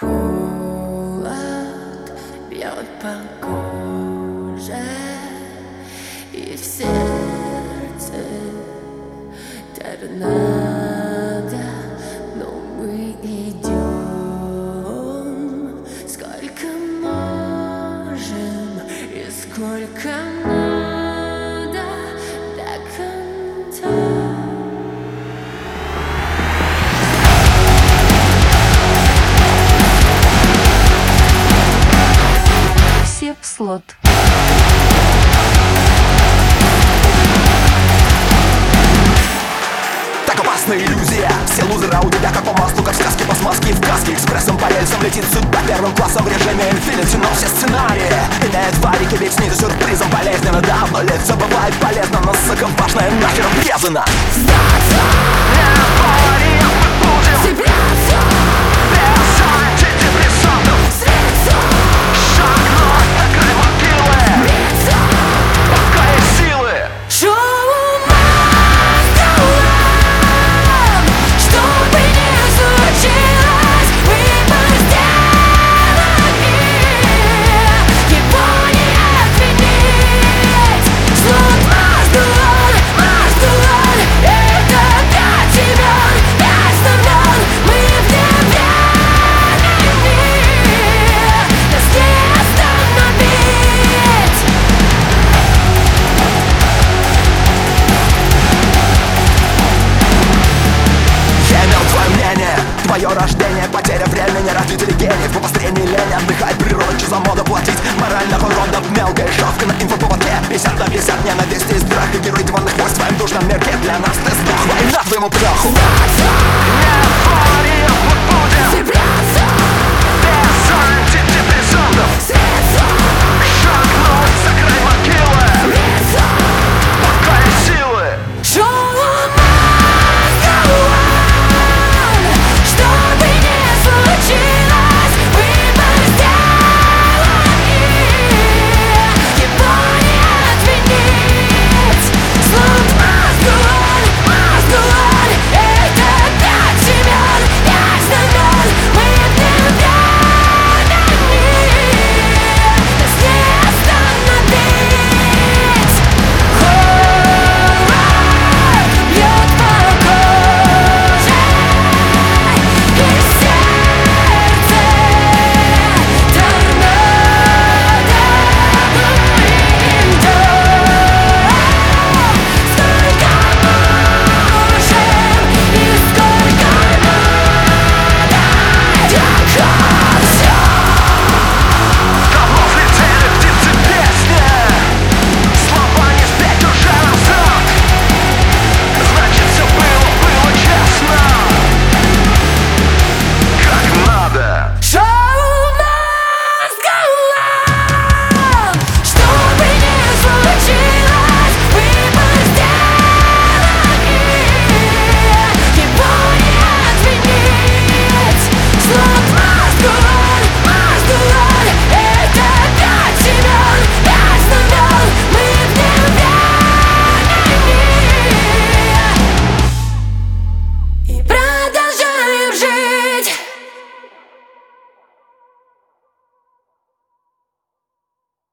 Холод бьет по коже, и в сердце торнадо, но мы идем сколько можем и сколько надо до конца. Все в слот. Так опасна иллюзия, все лузеры у тебя как по маслу, как в сказке по смазке. В каске экспрессом по рельсам летит судьба первым классом в режиме Infinity. Но все сценарии имеют варики, ведь снизу сюрпризом болезненно. Давно лет все бывает полезно, но сука важное нахер обрезано. Сдаться! Цепляться! Без антидепрессантов! Сриться! Шагнуть на край могилы! Биться! Пока есть силы! Шоу мастерам, чтобы не случилось, выбор сделали, его не отменить. Слот Маздуан, это пять имен, пять сторон, мы внедряемся, нас не остановить. Я имел твое мнение, твое рождение, потеря времени, родители гениев, по построению лени отдыхает природа, что за мода платить, морального рода мелкая шавка на инфоповодке, 50 на 50 ненависти и страха, герой диванных войск в твоем душном мерке, для нас ты сдох, война твоему праху. Сдаться! Не говори, мы будем